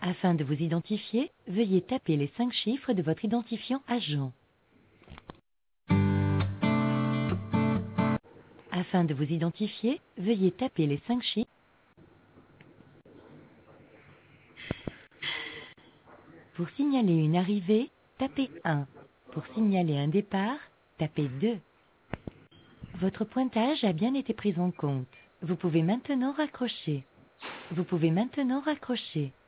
Afin de vous identifier, veuillez taper les 5 chiffres de votre identifiant agent. Afin de vous identifier, veuillez taper les 5 chiffres. Pour signaler une arrivée, tapez 1. Pour signaler un départ, tapez 2. Votre pointage a bien été pris en compte. Vous pouvez maintenant raccrocher. Vous pouvez maintenant raccrocher.